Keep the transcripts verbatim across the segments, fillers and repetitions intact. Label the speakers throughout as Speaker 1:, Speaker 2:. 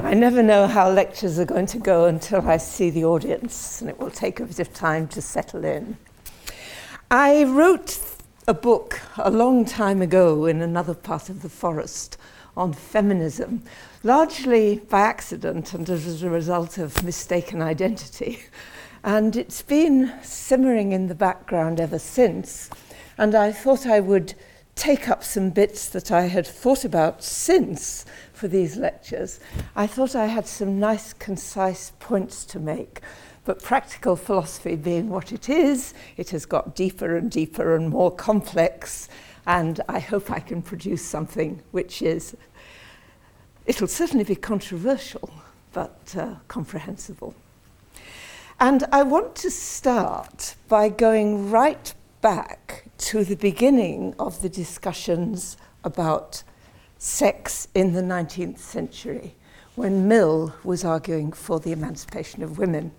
Speaker 1: I never know how lectures are going to go until I see the audience, and it will take a bit of time to settle in. I wrote a book a long time ago in another part of the forest on feminism, largely by accident and as a result of mistaken identity. And it's been simmering in the background ever since, and I thought I would take up some bits that I had thought about since for these lectures. I thought I had some nice, concise points to make, but practical philosophy being what it is, it has got deeper and deeper and more complex, and I hope I can produce something which is, it'll certainly be controversial, but uh, comprehensible. And I want to start by going right back to the beginning of the discussions about sex in the nineteenth century, when Mill was arguing for the emancipation of women.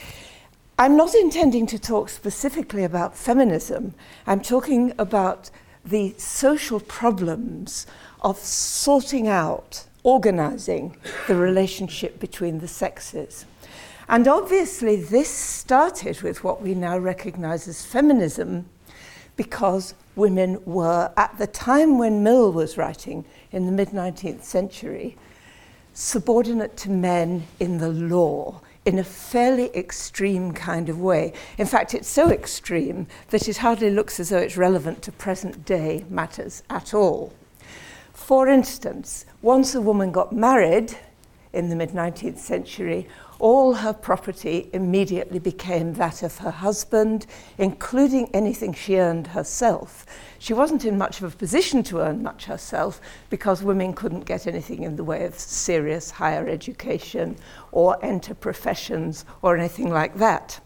Speaker 1: I'm not intending to talk specifically about feminism. I'm talking about the social problems of sorting out, organizing the relationship between the sexes. And obviously this started with what we now recognize as feminism, because women were, at the time when Mill was writing in the mid-nineteenth century, subordinate to men in the law in a fairly extreme kind of way. In fact, it's so extreme that it hardly looks as though it's relevant to present-day matters at all. For instance, once a woman got married in the mid-nineteenth century, all her property immediately became that of her husband, including anything she earned herself. She wasn't in much of a position to earn much herself because women couldn't get anything in the way of serious higher education or enter professions or anything like that.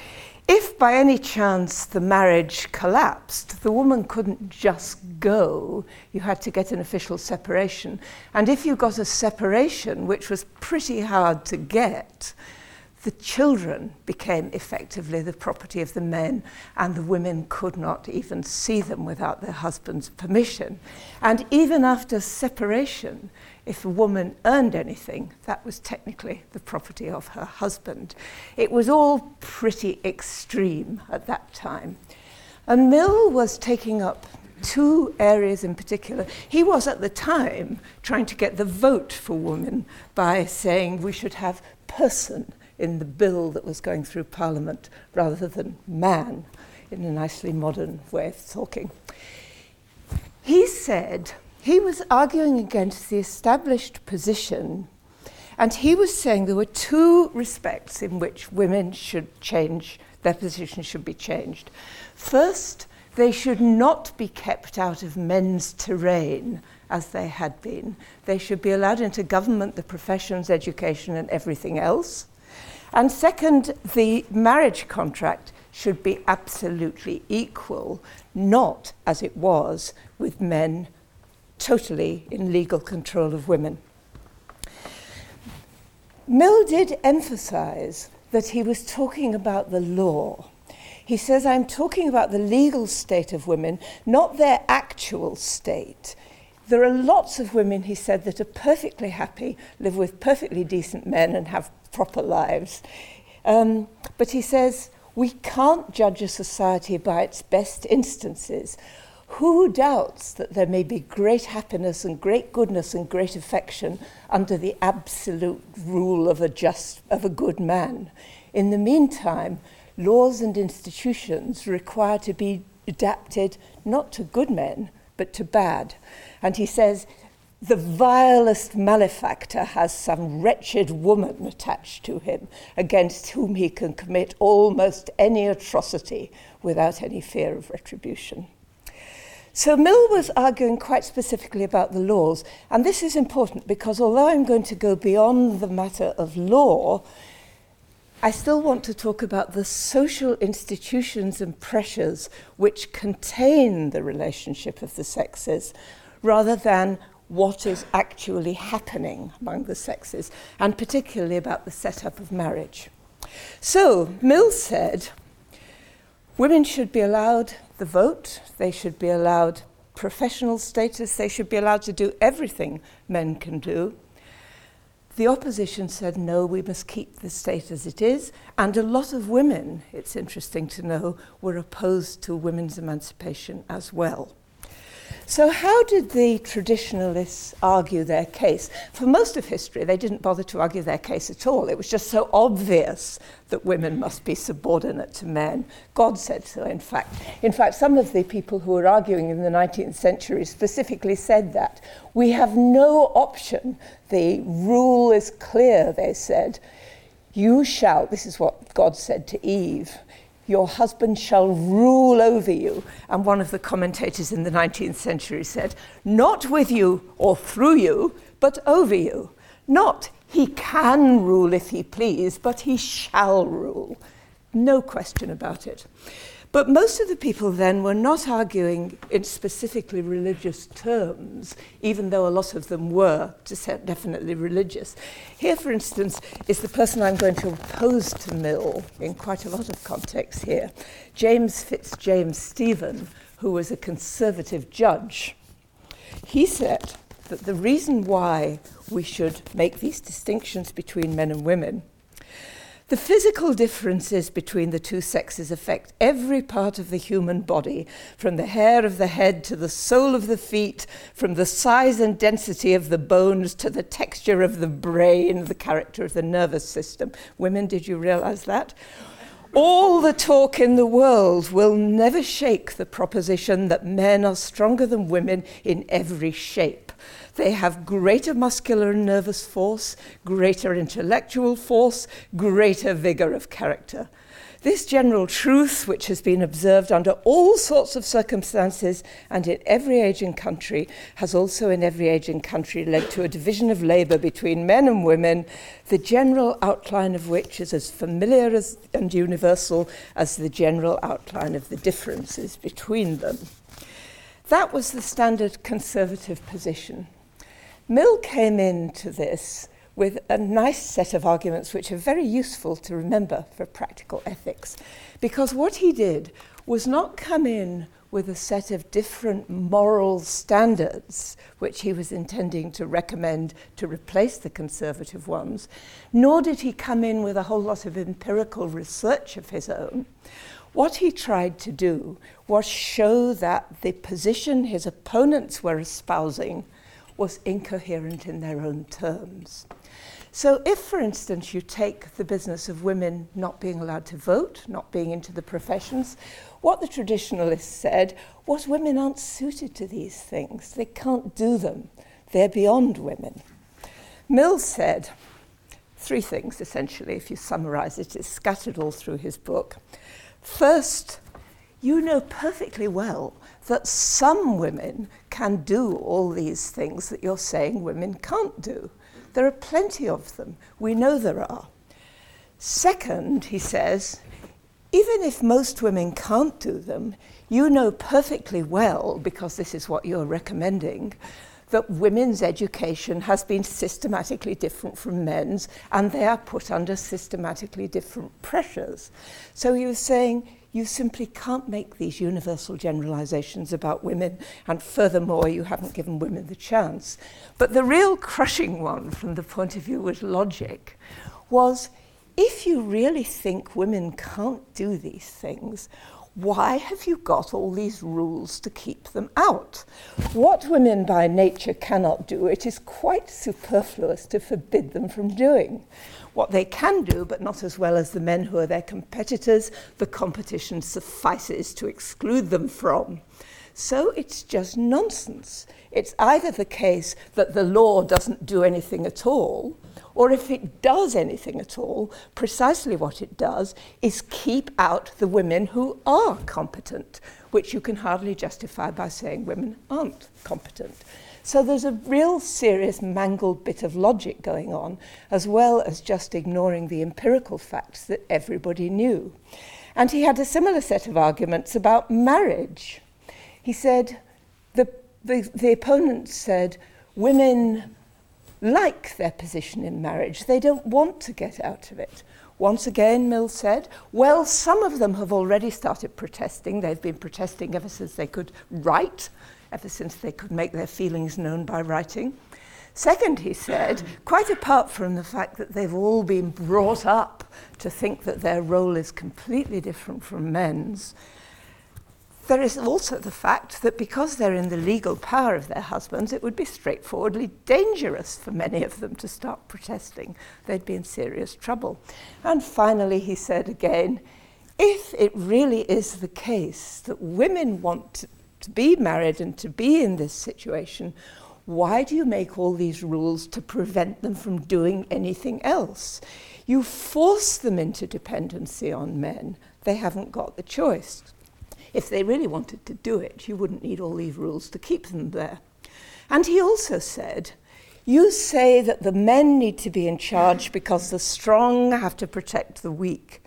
Speaker 1: If by any chance the marriage collapsed, the woman couldn't just go. You had to get an official separation. And if you got a separation, which was pretty hard to get, the children became effectively the property of the men, and the women could not even see them without their husband's permission. And even after separation, if a woman earned anything, that was technically the property of her husband. It was all pretty extreme at that time. And Mill was taking up two areas in particular. He was at the time trying to get the vote for women by saying we should have person in the bill that was going through Parliament rather than man, in a nicely modern way of talking. He said, he was arguing against the established position, and he was saying there were two respects in which women should change, their position should be changed. First, they should not be kept out of men's terrain as they had been. They should be allowed into government, the professions, education, and everything else. And second, the marriage contract should be absolutely equal, not as it was with men totally in legal control of women. Mill did emphasize that he was talking about the law. He says, I'm talking about the legal state of women, not their actual state. There are lots of women, he said, that are perfectly happy, live with perfectly decent men and have proper lives. Um, but he says, we can't judge a society by its best instances. Who doubts that there may be great happiness and great goodness and great affection under the absolute rule of a just, of a good man? In the meantime, laws and institutions require to be adapted not to good men, but to bad. And he says, the vilest malefactor has some wretched woman attached to him, against whom he can commit almost any atrocity without any fear of retribution. So Mill was arguing quite specifically about the laws, and this is important because although I'm going to go beyond the matter of law, I still want to talk about the social institutions and pressures which contain the relationship of the sexes, rather than what is actually happening among the sexes, and particularly about the setup of marriage. So Mill said, women should be allowed the vote, they should be allowed professional status, they should be allowed to do everything men can do. The opposition said, no, we must keep the state as it is. And a lot of women, it's interesting to know, were opposed to women's emancipation as well. So how did the traditionalists argue their case? For most of history, they didn't bother to argue their case at all. It was just so obvious that women must be subordinate to men. God said so, in fact. In fact, some of the people who were arguing in the nineteenth century specifically said that. We have no option. The rule is clear, they said. You shall, this is what God said to Eve, your husband shall rule over you. And one of the commentators in the nineteenth century said, not with you or through you, but over you. Not he can rule if he please, but he shall rule. No question about it. But most of the people then were not arguing in specifically religious terms, even though a lot of them were definitely religious. Here, for instance, is the person I'm going to oppose to Mill in quite a lot of contexts here, James Fitzjames Stephen, who was a conservative judge. He said that the reason why we should make these distinctions between men and women, the physical differences between the two sexes affect every part of the human body, from the hair of the head to the sole of the feet, from the size and density of the bones to the texture of the brain, the character of the nervous system. Women, did you realize that? All the talk in the world will never shake the proposition that men are stronger than women in every shape. They have greater muscular and nervous force, greater intellectual force, greater vigor of character. This general truth, which has been observed under all sorts of circumstances and in every age and country, has also in every age and country led to a division of labour between men and women, the general outline of which is as familiar as, and universal as the general outline of the differences between them. That was the standard conservative position. Mill came into this with a nice set of arguments which are very useful to remember for practical ethics, because what he did was not come in with a set of different moral standards which he was intending to recommend to replace the conservative ones, nor did he come in with a whole lot of empirical research of his own. What he tried to do was show that the position his opponents were espousing was incoherent in their own terms. So if, for instance, you take the business of women not being allowed to vote, not being into the professions, what the traditionalists said was women aren't suited to these things. They can't do them. They're beyond women. Mill said three things, essentially, if you summarize it. It's scattered all through his book. First, you know perfectly well that some women can do all these things that you're saying women can't do. There are plenty of them. We know there are. Second, he says, even if most women can't do them, you know perfectly well, because this is what you're recommending, that women's education has been systematically different from men's, and they are put under systematically different pressures. So he was saying, you simply can't make these universal generalizations about women, and furthermore, you haven't given women the chance. But the real crushing one from the point of view of logic was, if you really think women can't do these things, why have you got all these rules to keep them out? What women by nature cannot do, it is quite superfluous to forbid them from doing. What they can do, but not as well as the men who are their competitors, the competition suffices to exclude them from. So it's just nonsense. It's either the case that the law doesn't do anything at all, or if it does anything at all, precisely what it does is keep out the women who are competent, which you can hardly justify by saying women aren't competent. So there's a real serious mangled bit of logic going on, as well as just ignoring the empirical facts that everybody knew. And he had a similar set of arguments about marriage. He said, the, the, the opponents said, women like their position in marriage. They don't want to get out of it. Once again, Mill said, well, some of them have already started protesting. They've been protesting ever since they could write, ever since they could make their feelings known by writing. Second, he said, quite apart from the fact that they've all been brought up to think that their role is completely different from men's, there is also the fact that because they're in the legal power of their husbands, it would be straightforwardly dangerous for many of them to start protesting. They'd be in serious trouble. And finally, he said again, if it really is the case that women want to, to be married and to be in this situation, why do you make all these rules to prevent them from doing anything else? You force them into dependency on men. They haven't got the choice. If they really wanted to do it, you wouldn't need all these rules to keep them there. And he also said, you say that the men need to be in charge because the strong have to protect the weak.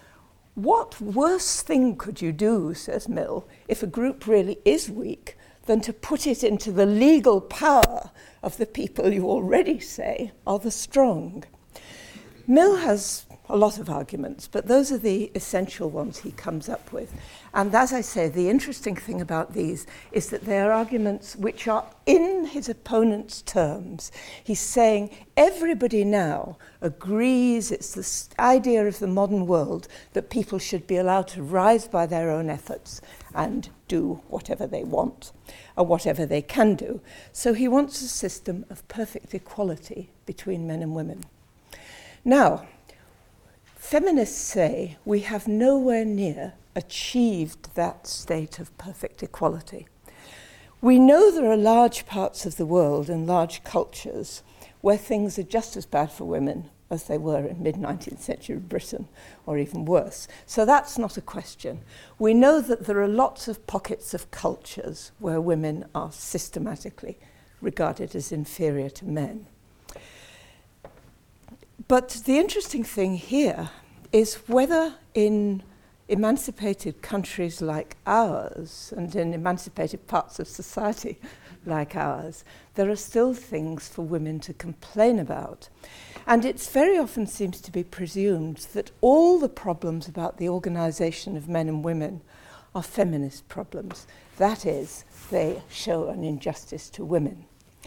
Speaker 1: What worse thing could you do, says Mill, if a group really is weak, than to put it into the legal power of the people you already say are the strong? Mill has a lot of arguments, but those are the essential ones he comes up with. And as I say, the interesting thing about these is that they are arguments which are in his opponent's terms. He's saying everybody now agrees it's the idea of the modern world that people should be allowed to rise by their own efforts and do whatever they want or whatever they can do. So he wants a system of perfect equality between men and women. Now, feminists say we have nowhere near achieved that state of perfect equality. We know there are large parts of the world and large cultures where things are just as bad for women as they were in mid-nineteenth century Britain, or even worse. So that's not a question. We know that there are lots of pockets of cultures where women are systematically regarded as inferior to men. But the interesting thing here is whether in emancipated countries like ours and in emancipated parts of society like ours, there are still things for women to complain about. And it very often seems to be presumed that all the problems about the organization of men and women are feminist problems. That is, they show an injustice to women.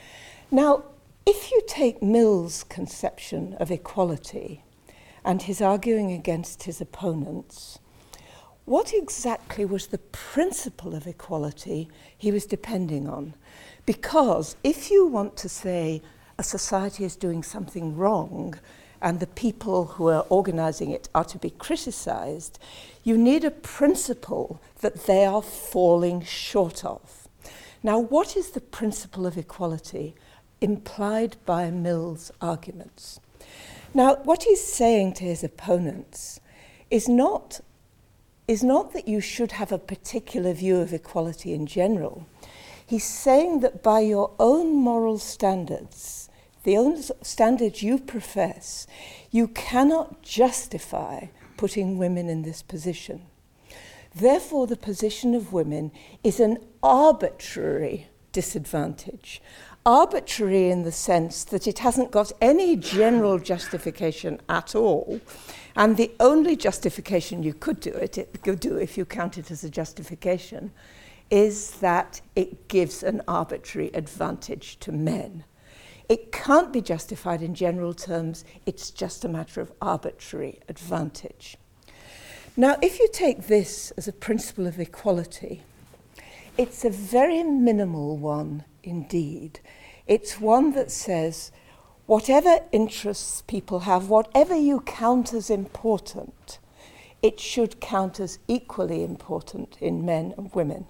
Speaker 1: Now, if you take Mill's conception of equality and his arguing against his opponents, what exactly was the principle of equality he was depending on? Because if you want to say a society is doing something wrong and the people who are organizing it are to be criticized, you need a principle that they are falling short of. Now, what is the principle of equality implied by Mill's arguments? Now, what he's saying to his opponents is not, is not that you should have a particular view of equality in general. He's saying that by your own moral standards, the own standards you profess, you cannot justify putting women in this position. Therefore, the position of women is an arbitrary disadvantage. Arbitrary in the sense that it hasn't got any general justification at all, and the only justification you could do it, it could do if you count it as a justification, is that it gives an arbitrary advantage to men. It can't be justified in general terms, it's just a matter of arbitrary advantage. Now, if you take this as a principle of equality, it's a very minimal one indeed. It's one that says, whatever interests people have, whatever you count as important, it should count as equally important in men and women.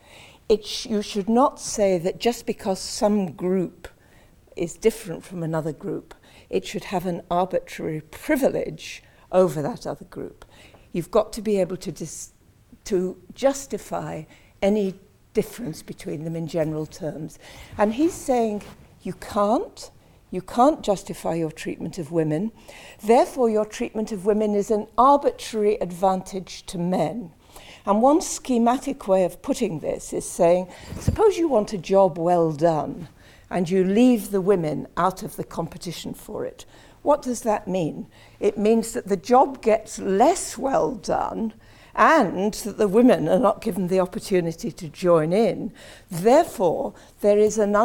Speaker 1: It sh- you should not say that just because some group is different from another group, it should have an arbitrary privilege over that other group. You've got to be able to, dis- to justify any difference between them in general terms. And he's saying you can't, you can't justify your treatment of women, therefore your treatment of women is an arbitrary advantage to men. And one schematic way of putting this is saying, suppose you want a job well done and you leave the women out of the competition for it. What does that mean? It means that the job gets less well done and that the women are not given the opportunity to join in. Therefore, there is an un-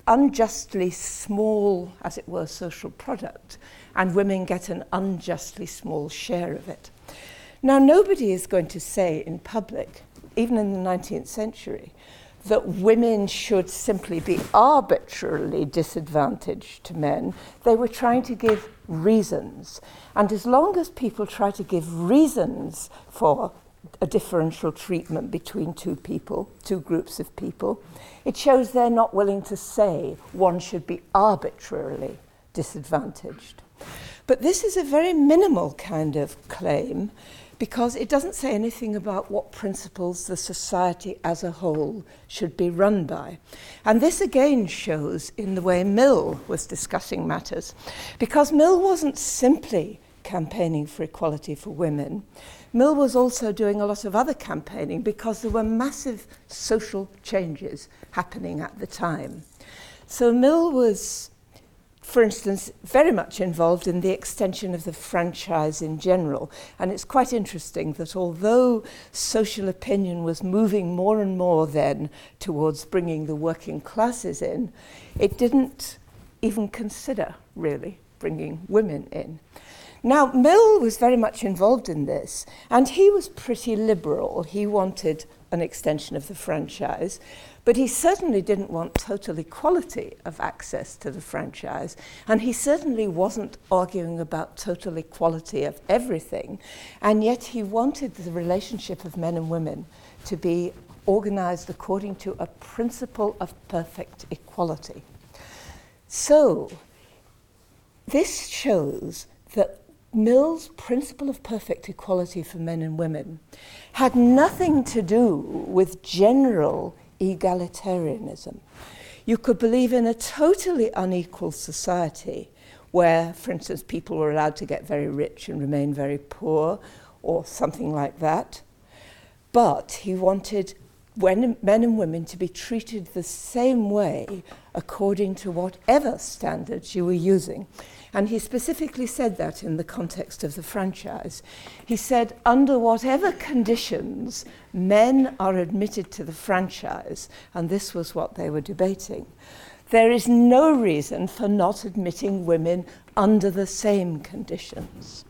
Speaker 1: unjustly small, as it were, social product, and women get an unjustly small share of it. Now, nobody is going to say in public, even in the nineteenth century, that women should simply be arbitrarily disadvantaged to men. They were trying to give reasons. And as long as people try to give reasons for a differential treatment between two people, two groups of people, it shows they're not willing to say one should be arbitrarily disadvantaged. But this is a very minimal kind of claim, because it doesn't say anything about what principles the society as a whole should be run by. And this again shows in the way Mill was discussing matters, because Mill wasn't simply campaigning for equality for women. Mill was also doing a lot of other campaigning because there were massive social changes happening at the time. So Mill was, for instance, very much involved in the extension of the franchise in general. And it's quite interesting that although social opinion was moving more and more then towards bringing the working classes in, it didn't even consider, really, bringing women in. Now, Mill was very much involved in this, and he was pretty liberal. He wanted an extension of the franchise, but he certainly didn't want total equality of access to the franchise, and he certainly wasn't arguing about total equality of everything, and yet he wanted the relationship of men and women to be organized according to a principle of perfect equality. So, this shows that Mill's principle of perfect equality for men and women had nothing to do with general egalitarianism. You could believe in a totally unequal society where, for instance, people were allowed to get very rich and remain very poor, or something like that. But he wanted when, men and women to be treated the same way according to whatever standards you were using. And he specifically said that in the context of the franchise. He said, under whatever conditions men are admitted to the franchise, and this was what they were debating, there is no reason for not admitting women under the same conditions.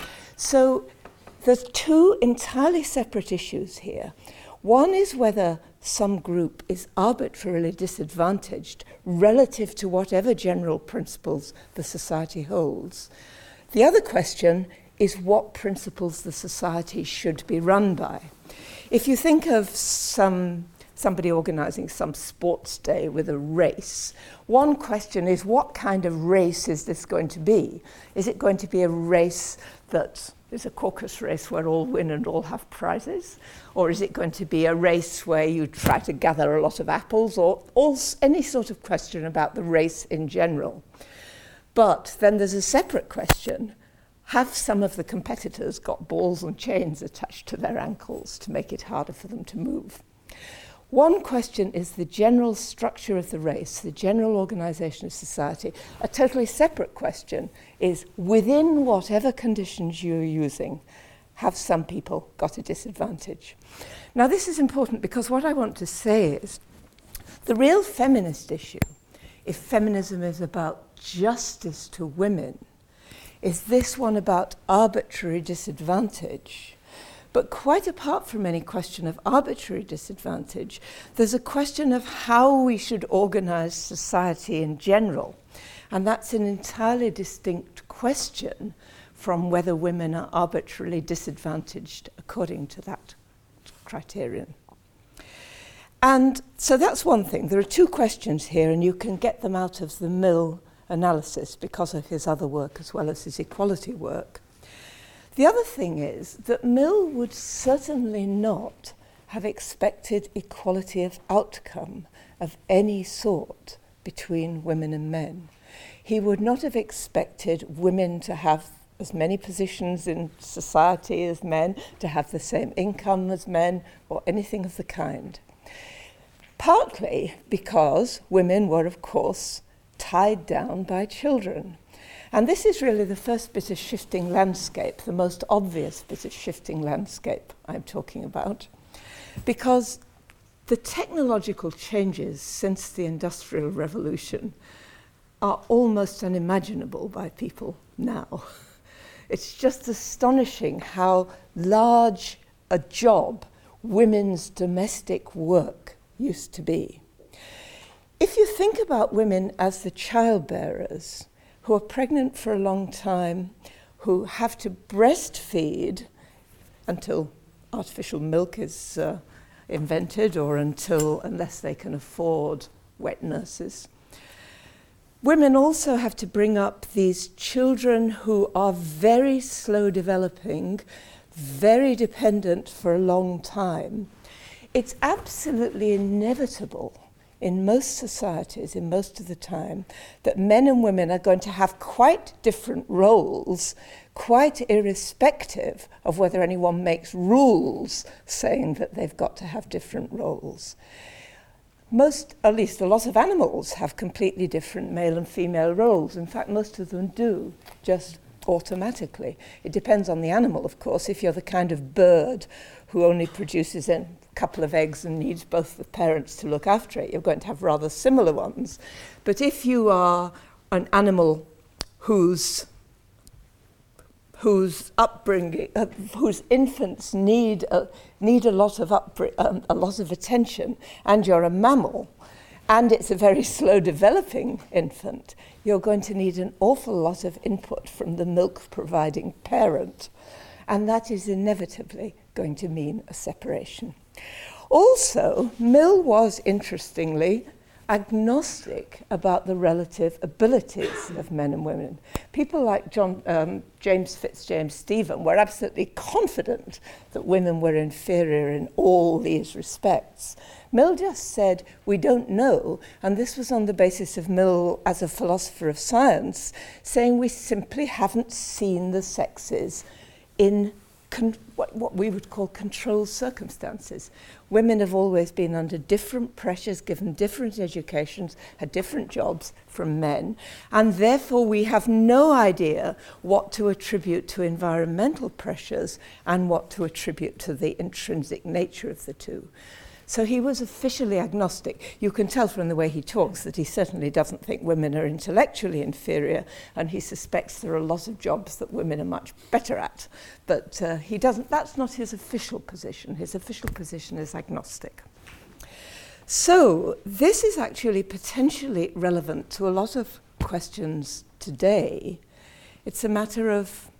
Speaker 1: So there's two entirely separate issues here. One is whether some group is arbitrarily disadvantaged relative to whatever general principles the society holds. The other question is what principles the society should be run by. If you think of some somebody organizing some sports day with a race, one question is, what kind of race is this going to be? Is it going to be a race that is a caucus race where all win and all have prizes? Or is it going to be a race where you try to gather a lot of apples, or all, any sort of question about the race in general? But then there's a separate question. Have some of the competitors got balls and chains attached to their ankles to make it harder for them to move? One question is the general structure of the race, the general organization of society. A totally separate question is, within whatever conditions you're using, have some people got a disadvantage? Now, this is important because what I want to say is the real feminist issue, if feminism is about justice to women, is this one about arbitrary disadvantage. But quite apart from any question of arbitrary disadvantage, there's a question of how we should organize society in general. And that's an entirely distinct question from whether women are arbitrarily disadvantaged according to that criterion. And so that's one thing. There are two questions here, and you can get them out of the Mill analysis because of his other work as well as his equality work. The other thing is that Mill would certainly not have expected equality of outcome of any sort between women and men. He would not have expected women to have as many positions in society as men, to have the same income as men, or anything of the kind. Partly because women were, of course, tied down by children. And this is really the first bit of shifting landscape, the most obvious bit of shifting landscape I'm talking about. Because the technological changes since the Industrial Revolution are almost unimaginable by people now. It's just astonishing how large a job women's domestic work used to be. If you think about women as the childbearers who are pregnant for a long time, who have to breastfeed until artificial milk is uh, invented or until, unless they can afford wet nurses. Women also have to bring up these children who are very slow developing, very dependent for a long time. It's absolutely inevitable in most societies, in most of the time, that men and women are going to have quite different roles, quite irrespective of whether anyone makes rules saying that they've got to have different roles. Most, at least a lot of animals, have completely different male and female roles. In fact, most of them do, just automatically. It depends on the animal, of course. If you're the kind of bird who only produces a couple of eggs and needs both the parents to look after it, you're going to have rather similar ones. But if you are an animal whose whose upbringing, uh, whose infants need a, need a lot of upbr- um, a lot of attention, and you're a mammal, and it's a very slow developing infant, you're going to need an awful lot of input from the milk-providing parent, and that is inevitably going to mean a separation. Also, Mill was, interestingly, agnostic about the relative abilities of men and women. People like John, um, James Fitzjames Stephen were absolutely confident that women were inferior in all these respects. Mill just said, we don't know, and this was on the basis of Mill as a philosopher of science, saying we simply haven't seen the sexes in Con- what, what we would call controlled circumstances. Women have always been under different pressures, given different educations, had different jobs from men, and therefore we have no idea what to attribute to environmental pressures and what to attribute to the intrinsic nature of the two. So he was officially agnostic. You can tell from the way he talks that he certainly doesn't think women are intellectually inferior, and he suspects there are a lot of jobs that women are much better at. But uh, he doesn't. That's not his official position. His official position is agnostic. So this is actually potentially relevant to a lot of questions today. It's a matter of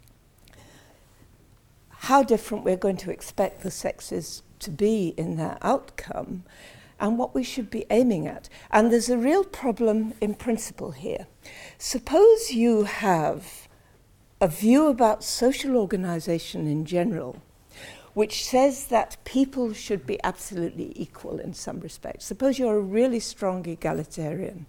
Speaker 1: how different we're going to expect the sexes to be in their outcome, and what we should be aiming at. And there's a real problem in principle here. Suppose you have a view about social organization in general, which says that people should be absolutely equal in some respects. Suppose you're a really strong egalitarian.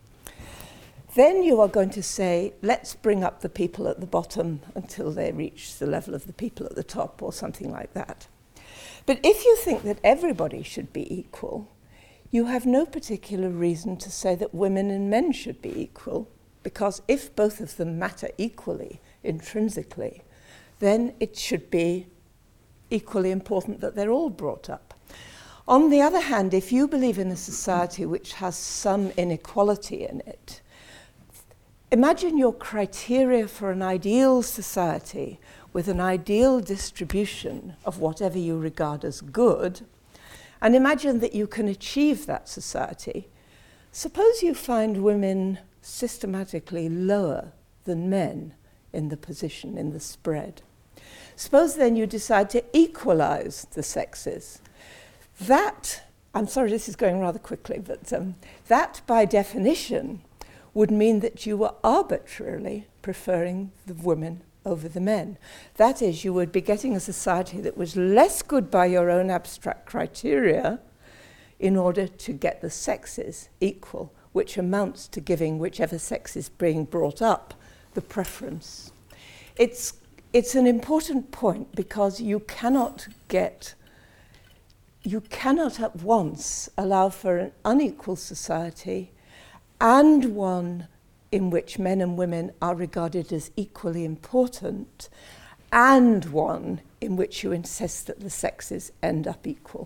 Speaker 1: Then you are going to say, let's bring up the people at the bottom until they reach the level of the people at the top, or something like that. But if you think that everybody should be equal, you have no particular reason to say that women and men should be equal, because if both of them matter equally, intrinsically, then it should be equally important that they're all brought up. On the other hand, if you believe in a society which has some inequality in it, imagine your criteria for an ideal society with an ideal distribution of whatever you regard as good, and imagine that you can achieve that society. Suppose you find women systematically lower than men in the position, in the spread. Suppose then you decide to equalize the sexes. That, I'm sorry this is going rather quickly, but um, that by definition would mean that you were arbitrarily preferring the women over the men. That is, you would be getting a society that was less good by your own abstract criteria in order to get the sexes equal, which amounts to giving whichever sex is being brought up the preference. It's, it's an important point because you cannot get, you cannot at once allow for an unequal society and one in which men and women are regarded as equally important, and one in which you insist that the sexes end up equal.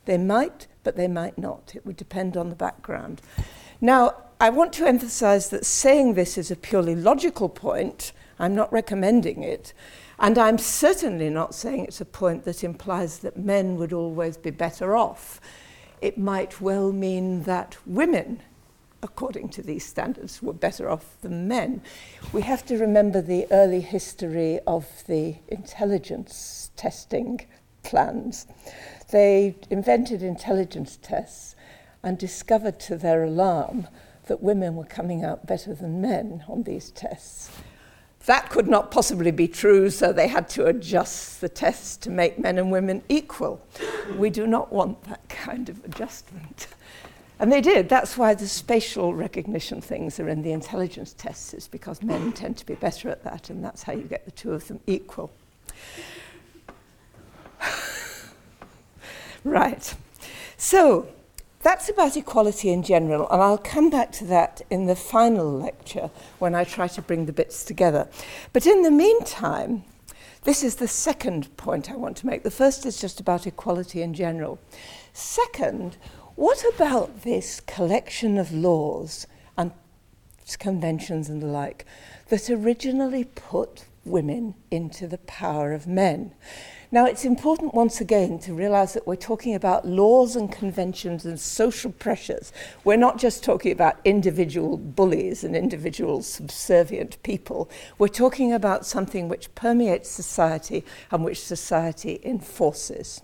Speaker 1: They might, but they might not. It would depend on the background. Now, I want to emphasize that saying this is a purely logical point. I'm not recommending it. And I'm certainly not saying it's a point that implies that men would always be better off. It might well mean that women, according to these standards, were better off than men. We have to remember the early history of the intelligence testing plans. They invented intelligence tests and discovered to their alarm that women were coming out better than men on these tests. That could not possibly be true, so they had to adjust the tests to make men and women equal. We do not want that kind of adjustment. And they did. That's why the spatial recognition things are in the intelligence tests, is because men tend to be better at that, and that's how you get the two of them equal. Right. So that's about equality in general, and I'll come back to that in the final lecture when I try to bring the bits together. But in the meantime, this is the second point I want to make. The first is just about equality in general. Second, what about this collection of laws and conventions and the like that originally put women into the power of men? Now, it's important once again to realize that we're talking about laws and conventions and social pressures. We're not just talking about individual bullies and individual subservient people. We're talking about something which permeates society and which society enforces.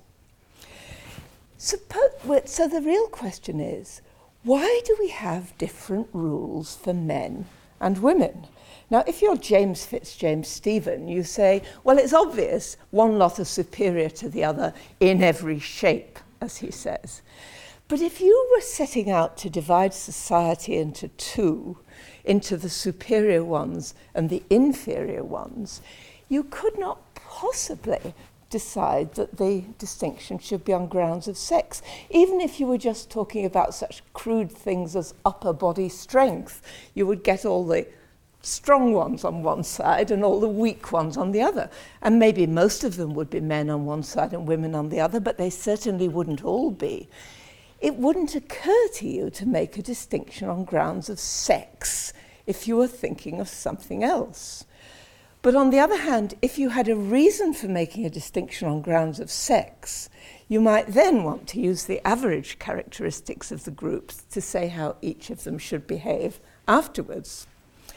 Speaker 1: Suppo- so the real question is, why do we have different rules for men and women? Now, if you're James Fitzjames Stephen, you say, well, it's obvious one lot are superior to the other in every shape, as he says. But if you were setting out to divide society into two, into the superior ones and the inferior ones, you could not possibly decide that the distinction should be on grounds of sex. Even if you were just talking about such crude things as upper body strength, you would get all the strong ones on one side and all the weak ones on the other. And maybe most of them would be men on one side and women on the other, but they certainly wouldn't all be. It wouldn't occur to you to make a distinction on grounds of sex if you were thinking of something else. But on the other hand, if you had a reason for making a distinction on grounds of sex, you might then want to use the average characteristics of the groups to say how each of them should behave afterwards.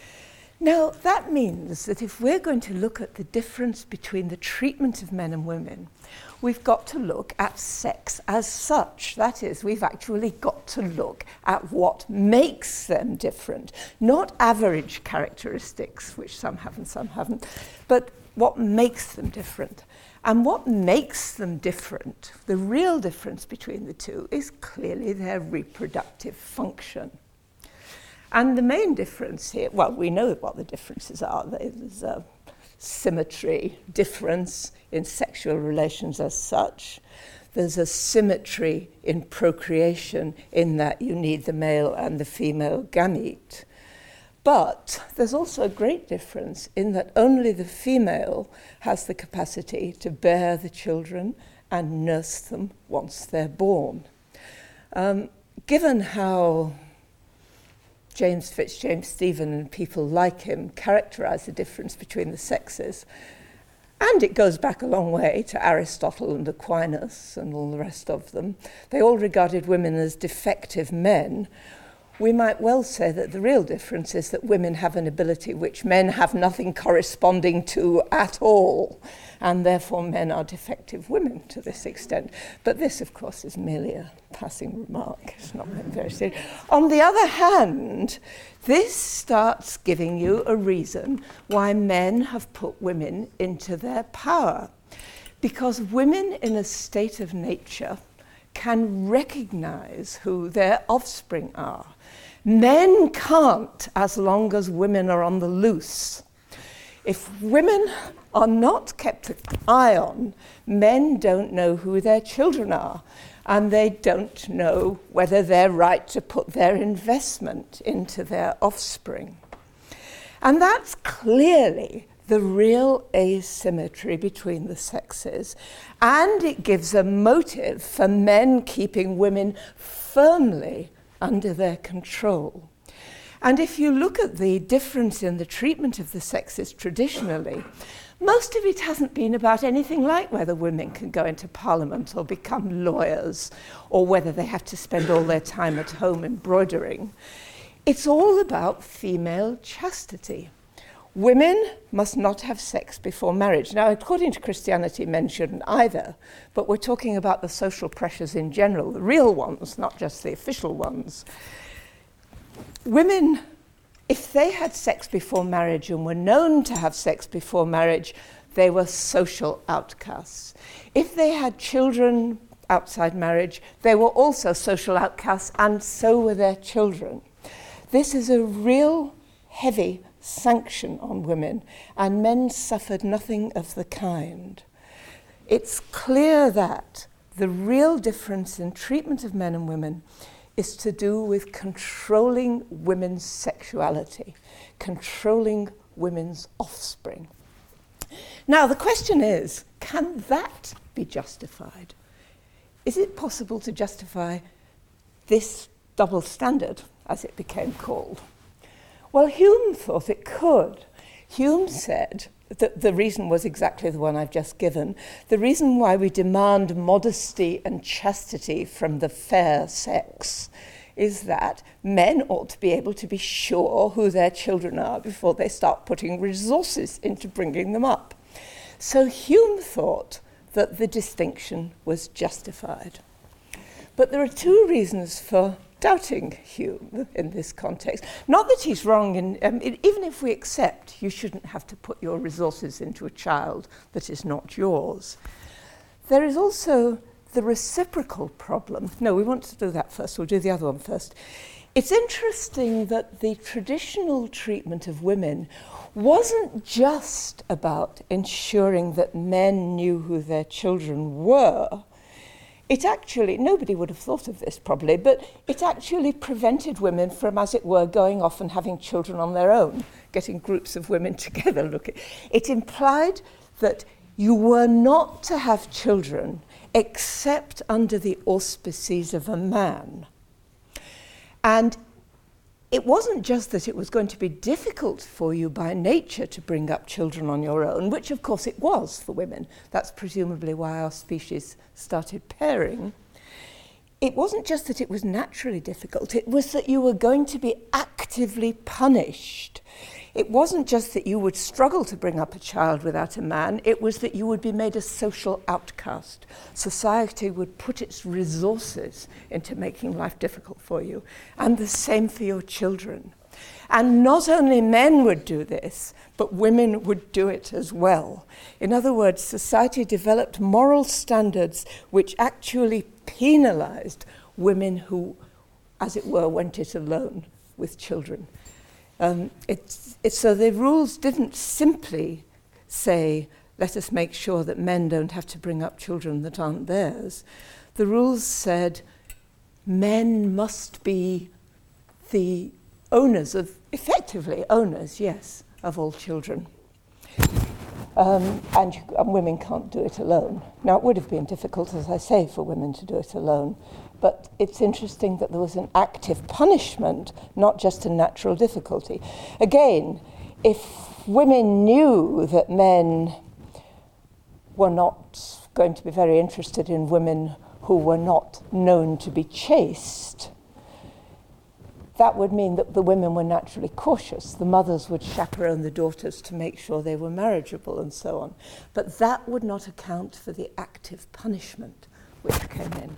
Speaker 1: Now, that means that if we're going to look at the difference between the treatment of men and women, we've got to look at sex as such. That is, we've actually got to look at what makes them different, not average characteristics, which some have and some haven't, but what makes them different. And what makes them different, the real difference between the two, is clearly their reproductive function. And the main difference here, well, we know what the differences are. There's a symmetry difference in sexual relations as such. There's a symmetry in procreation in that you need the male and the female gamete. But there's also a great difference in that only the female has the capacity to bear the children and nurse them once they're born. Um, given how James Fitzjames Stephen and people like him characterize the difference between the sexes, and it goes back a long way to Aristotle and Aquinas and all the rest of them. They all regarded women as defective men. We might well say that the real difference is that women have an ability which men have nothing corresponding to at all, and therefore men are defective women to this extent. But this, of course, is merely a passing remark. It's not very serious. On the other hand, this starts giving you a reason why men have put women into their power. Because women in a state of nature can recognize who their offspring are. Men can't, as long as women are on the loose. If women are not kept an eye on, men don't know who their children are, and they don't know whether they're right to put their investment into their offspring. And that's clearly the real asymmetry between the sexes, and it gives a motive for men keeping women firmly under their control. And if you look at the difference in the treatment of the sexes traditionally, most of it hasn't been about anything like whether women can go into parliament or become lawyers, or whether they have to spend all their time at home embroidering. It's all about female chastity. Women must not have sex before marriage. Now, according to Christianity, men shouldn't either, but we're talking about the social pressures in general, the real ones, not just the official ones. Women, if they had sex before marriage and were known to have sex before marriage, they were social outcasts. If they had children outside marriage, they were also social outcasts, and so were their children. This is a real heavy sanction on women, and men suffered nothing of the kind. It's clear that the real difference in treatment of men and women is to do with controlling women's sexuality, controlling women's offspring. Now, the question is, can that be justified? Is it possible to justify this double standard, as it became called? Well, Hume thought it could. Hume said that the reason was exactly the one I've just given. The reason why we demand modesty and chastity from the fair sex is that men ought to be able to be sure who their children are before they start putting resources into bringing them up. So Hume thought that the distinction was justified. But there are two reasons for doubting Hume in this context. Not that he's wrong, in, um, it, even if we accept you shouldn't have to put your resources into a child that is not yours. There is also the reciprocal problem. No, we want to do that first. We'll do the other one first. It's interesting that the traditional treatment of women wasn't just about ensuring that men knew who their children were. It actually, nobody would have thought of this probably, but it actually prevented women from, as it were, going off and having children on their own, getting groups of women together. Look, it implied that you were not to have children except under the auspices of a man. And it wasn't just that it was going to be difficult for you by nature to bring up children on your own, which of course it was for women. That's presumably why our species started pairing. It wasn't just that it was naturally difficult, it was that you were going to be actively punished. It wasn't just that you would struggle to bring up a child without a man, it was that you would be made a social outcast. Society would put its resources into making life difficult for you, and the same for your children. And not only men would do this, but women would do it as well. In other words, society developed moral standards which actually penalized women who, as it were, went it alone with children. Um, it's, it's, so the rules didn't simply say, let us make sure that men don't have to bring up children that aren't theirs. The rules said men must be the owners of, effectively owners, yes, of all children. Um, and, you, and women can't do it alone. Now, it would have been difficult, as I say, for women to do it alone. But it's interesting that there was an active punishment, not just a natural difficulty. Again, if women knew that men were not going to be very interested in women who were not known to be chaste, that would mean that the women were naturally cautious. The mothers would chaperone the daughters to make sure they were marriageable and so on. But that would not account for the active punishment which came in.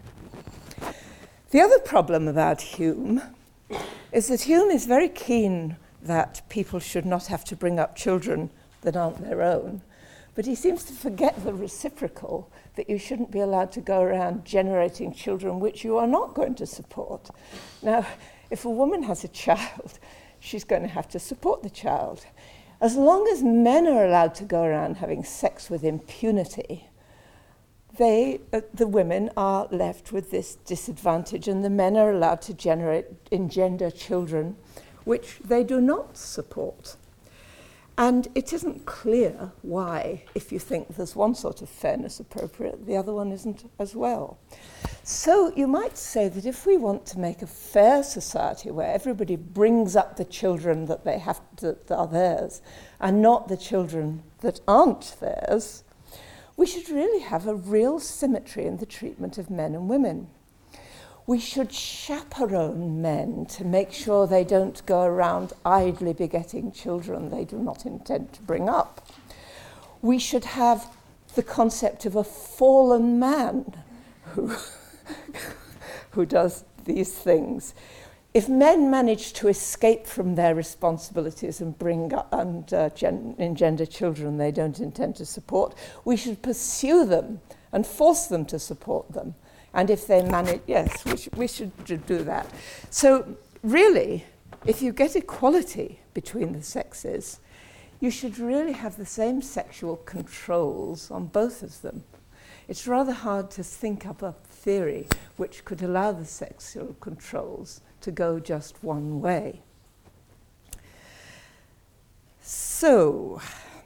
Speaker 1: The other problem about Hume is that Hume is very keen that people should not have to bring up children that aren't their own, but he seems to forget the reciprocal, that you shouldn't be allowed to go around generating children which you are not going to support. Now, if a woman has a child, she's going to have to support the child. As long as men are allowed to go around having sex with impunity, They, uh, the women are left with this disadvantage, and the men are allowed to generate, engender children which they do not support. And it isn't clear why, if you think there's one sort of fairness appropriate, the other one isn't as well. So you might say that if we want to make a fair society where everybody brings up the children that they have to, that are theirs, and not the children that aren't theirs, we should really have a real symmetry in the treatment of men and women. We should chaperone men to make sure they don't go around idly begetting children they do not intend to bring up. We should have the concept of a fallen man who, who does these things. If men manage to escape from their responsibilities and bring up and uh, gen- engender children they don't intend to support, we should pursue them and force them to support them. And if they manage, yes, we, sh- we should do that. So really, if you get equality between the sexes, you should really have the same sexual controls on both of them. It's rather hard to think up a theory which could allow the sexual controls to go just one way. So,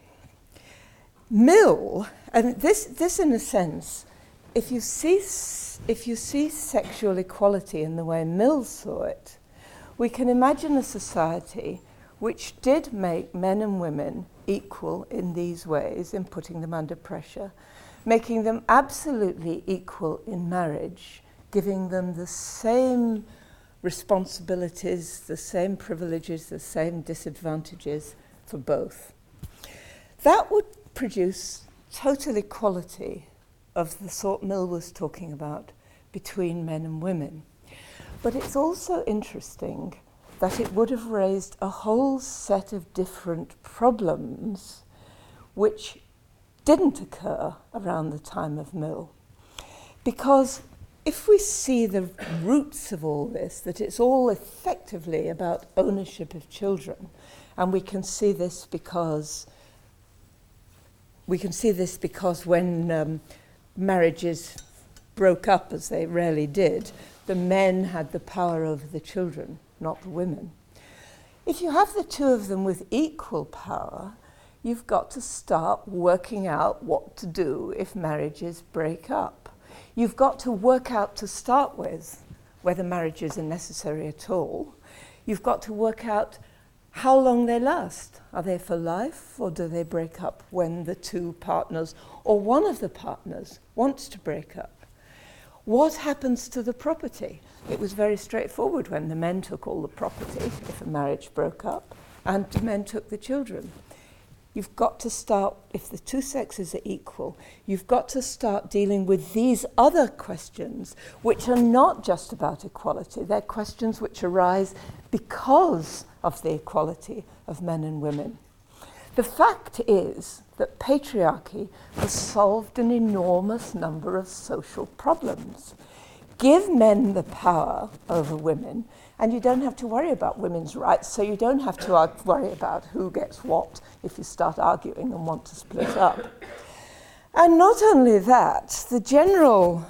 Speaker 1: Mill, and this, this in a sense, if you see if you see sexual equality in the way Mill saw it, we can imagine a society which did make men and women equal in these ways, in putting them under pressure, making them absolutely equal in marriage, giving them the same responsibilities, the same privileges, the same disadvantages for both. That would produce total equality of the sort Mill was talking about between men and women. But it's also interesting that it would have raised a whole set of different problems which didn't occur around the time of Mill. Because if we see the roots of all this, that it's all effectively about ownership of children, and we can see this because we can see this because when um, marriages broke up, as they rarely did, the men had the power over the children, not the women. If you have the two of them with equal power, you've got to start working out what to do if marriages break up. You've got to work out to start with whether marriages are necessary at all. You've got to work out how long they last. Are they for life, or do they break up when the two partners or one of the partners wants to break up? What happens to the property? It was very straightforward when the men took all the property, if a marriage broke up, and the men took the children. You've got to start, if the two sexes are equal, you've got to start dealing with these other questions, which are not just about equality. They're questions which arise because of the equality of men and women. The fact is that patriarchy has solved an enormous number of social problems. Give men the power over women, and you don't have to worry about women's rights, so you don't have to argue, worry about who gets what if you start arguing and want to split up. And not only that, the general,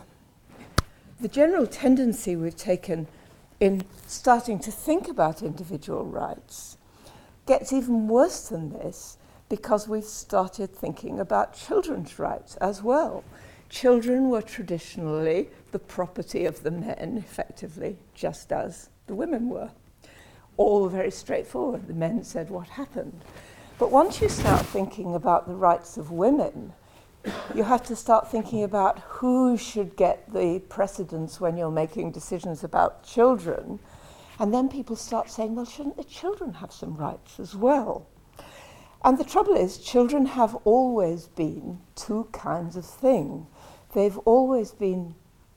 Speaker 1: the general tendency we've taken in starting to think about individual rights gets even worse than this, because we've started thinking about children's rights as well. Children were traditionally the property of the men, effectively, just as the women were. All very straightforward. The men said what happened. But once you start thinking about the rights of women, you have to start thinking about who should get the precedence when you're making decisions about children. And then people start saying, well, shouldn't the children have some rights as well? And the trouble is, children have always been two kinds of thing. They've always been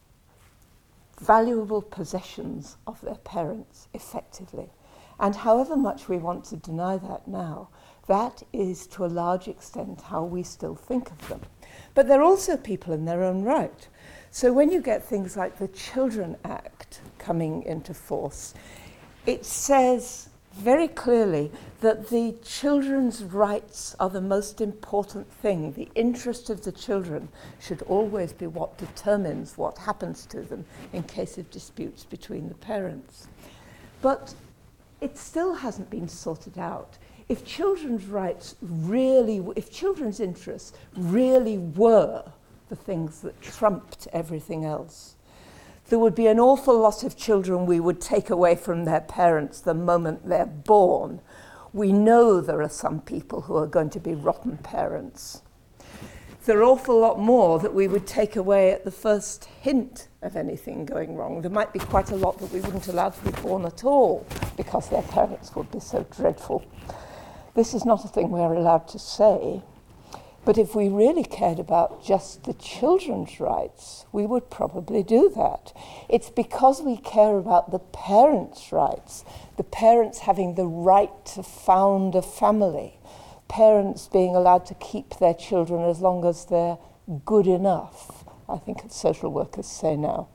Speaker 1: valuable possessions of their parents, effectively. And however much we want to deny that now, that is to a large extent how we still think of them. But they're also people in their own right. So when you get things like the Children Act coming into force, it says very clearly that the children's rights are the most important thing. The interest of the children should always be what determines what happens to them in case of disputes between the parents. But it still hasn't been sorted out. if children's rights really, if children's interests really were the things that trumped everything else, there would be an awful lot of children we would take away from their parents the moment they're born. We know there are some people who are going to be rotten parents. There are an awful lot more that we would take away at the first hint of anything going wrong. There might be quite a lot that we wouldn't allow to be born at all because their parents would be so dreadful. This is not a thing we're allowed to say, but if we really cared about just the children's rights, we would probably do that. It's because we care about the parents' rights, the parents having the right to found a family, parents being allowed to keep their children as long as they're good enough, I think social workers say now.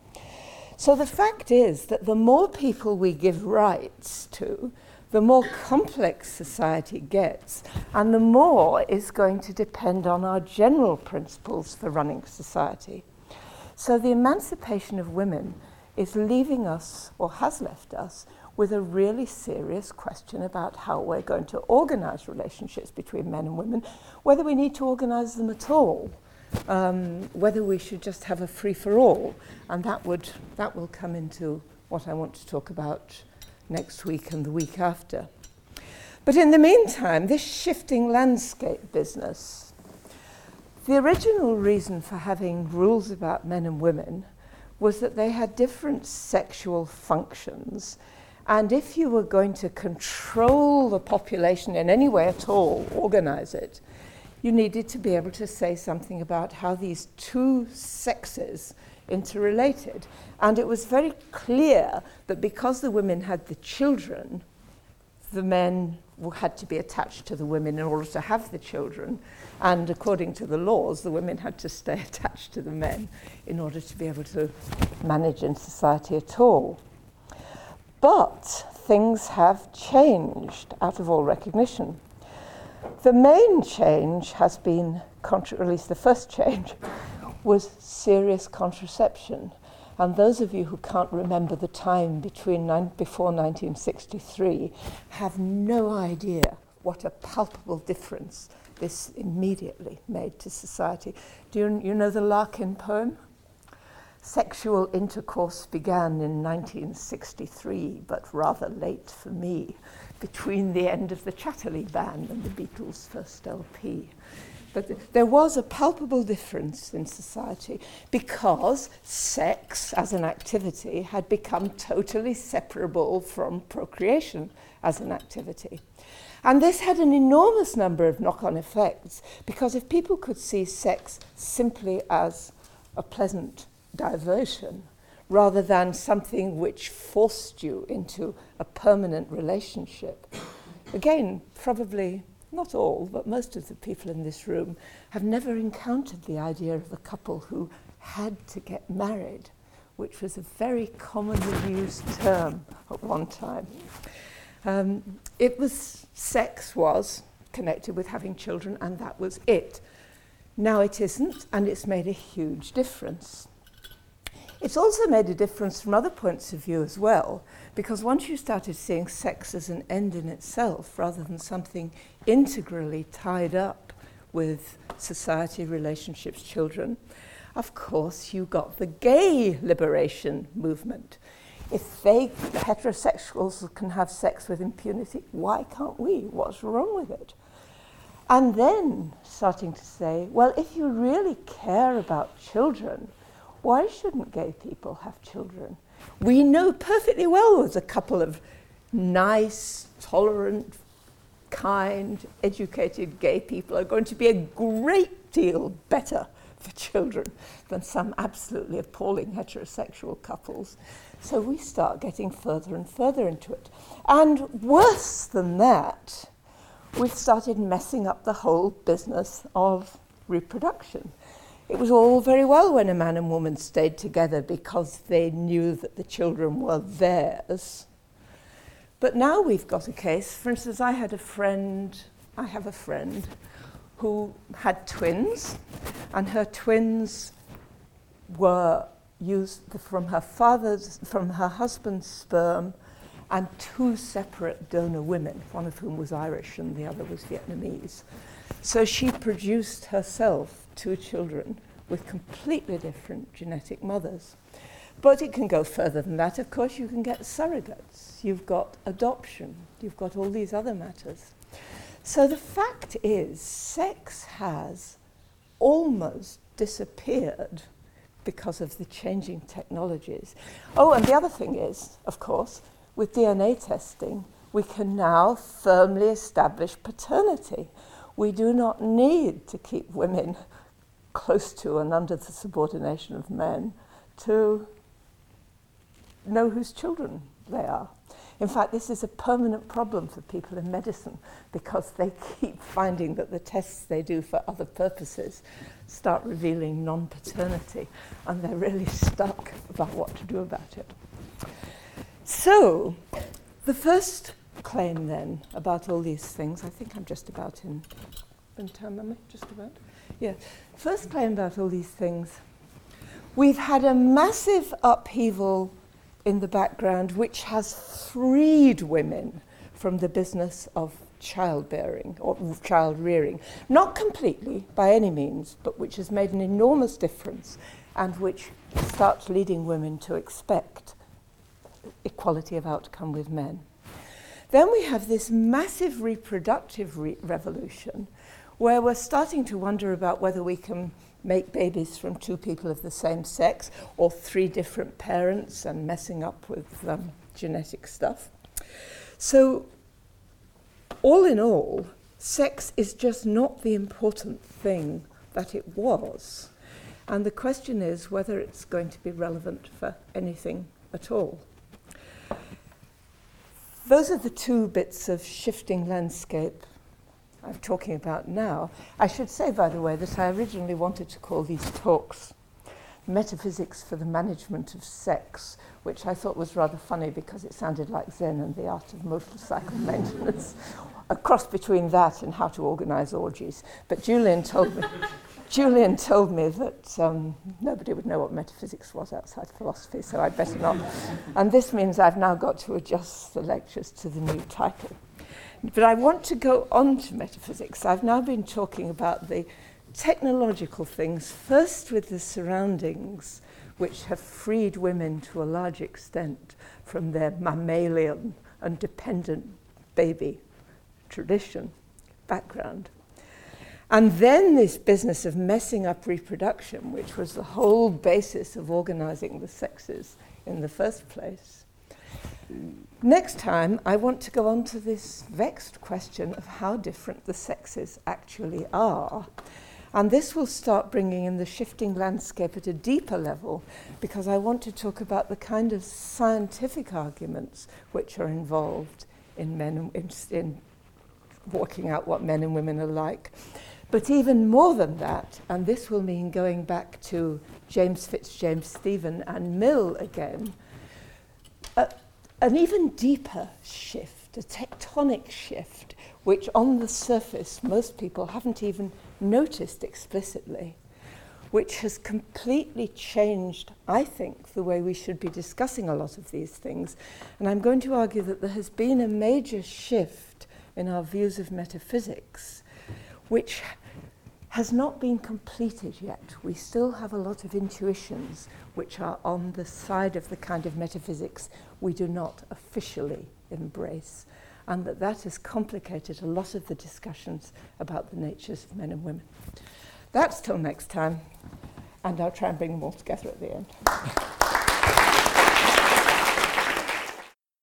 Speaker 1: So the fact is that the more people we give rights to, the more complex society gets, and the more is going to depend on our general principles for running society. So the emancipation of women is leaving us, or has left us, with a really serious question about how we're going to organize relationships between men and women, whether we need to organize them at all, um, whether we should just have a free-for-all, and that would that will come into what I want to talk about next week and the week after. But in the meantime, this shifting landscape business, the original reason for having rules about men and women was that they had different sexual functions. And if you were going to control the population in any way at all, organize it, you needed to be able to say something about how these two sexes interrelated. And it was very clear that because the women had the children, the men had to be attached to the women in order to have the children. And according to the laws, the women had to stay attached to the men in order to be able to manage in society at all. But things have changed out of all recognition. The main change has been, contra- or at least the first change, was serious contraception. And those of you who can't remember the time between nine, before nineteen sixty-three have no idea what a palpable difference this immediately made to society. Do you, you know the Larkin poem? Sexual intercourse began in nineteen sixty-three, but rather late for me, between the end of the Chatterley Band and the Beatles' first L P. But th- there was a palpable difference in society because sex as an activity had become totally separable from procreation as an activity. And this had an enormous number of knock-on effects, because if people could see sex simply as a pleasant diversion, rather than something which forced you into a permanent relationship. Again, probably not all, but most of the people in this room have never encountered the idea of a couple who had to get married, which was a very commonly used term at one time. Um, it was, sex was connected with having children, and that was it. Now it isn't, and it's made a huge difference. It's also made a difference from other points of view as well, because once you started seeing sex as an end in itself rather than something integrally tied up with society, relationships, children, of course you got the gay liberation movement. If they, the heterosexuals, can have sex with impunity, why can't we? What's wrong with it? And then starting to say, well, if you really care about children, why shouldn't gay people have children? We know perfectly well there's a couple of nice, tolerant, kind, educated gay people are going to be a great deal better for children than some absolutely appalling heterosexual couples. So we start getting further and further into it. And worse than that, we've started messing up the whole business of reproduction. It was all very well when a man and woman stayed together because they knew that the children were theirs. But now we've got a case, for instance, I had a friend, I have a friend who had twins, and her twins were used from her father's, from her husband's sperm, and two separate donor women, one of whom was Irish and the other was Vietnamese. So she produced herself two children with completely different genetic mothers. But it can go further than that. Of course, you can get surrogates. You've got adoption. You've got all these other matters. So the fact is, sex has almost disappeared because of the changing technologies. Oh, and the other thing is, of course, with D N A testing, we can now firmly establish paternity. We do not need to keep women close to and under the subordination of men to know whose children they are. In fact, this is a permanent problem for people in medicine because they keep finding that the tests they do for other purposes start revealing non-paternity, and they're really stuck about what to do about it. So, the first claim then about all these things, I think I'm just about in, in time, am I? Just about? Yeah. First claim about all these things. We've had a massive upheaval in the background which has freed women from the business of childbearing or child rearing. Not completely, by any means, but which has made an enormous difference and which starts leading women to expect equality of outcome with men. Then we have this massive reproductive re- revolution where we're starting to wonder about whether we can make babies from two people of the same sex or three different parents and messing up with um, genetic stuff. So, all in all, sex is just not the important thing that it was. And the question is whether it's going to be relevant for anything at all. Those are the two bits of shifting landscape I'm talking about now. I should say, by the way, that I originally wanted to call these talks Metaphysics for the Management of Sex, which I thought was rather funny because it sounded like Zen and the art of motorcycle maintenance, a cross between that and how to organize orgies. But Julian told me, Julian told me that um, nobody would know what metaphysics was outside philosophy, so I'd better not. And this means I've now got to adjust the lectures to the new title. But I want to go on to metaphysics. I've now been talking about the technological things, first with the surroundings, which have freed women to a large extent from their mammalian and dependent baby tradition background. And then this business of messing up reproduction, which was the whole basis of organizing the sexes in the first place. Next time, I want to go on to this vexed question of how different the sexes actually are. And this will start bringing in the shifting landscape at a deeper level, because I want to talk about the kind of scientific arguments which are involved in men and in, in working out what men and women are like. But even more than that, and this will mean going back to James Fitzjames Stephen and Mill again, uh, an even deeper shift, a tectonic shift, which on the surface most people haven't even noticed explicitly, which has completely changed, I think, the way we should be discussing a lot of these things. And I'm going to argue that there has been a major shift in our views of metaphysics, which has not been completed yet. We still have a lot of intuitions which are on the side of the kind of metaphysics we do not officially embrace, and that that has complicated a lot of the discussions about the natures of men and women. That's till next time, and I'll try and bring them all together at the end.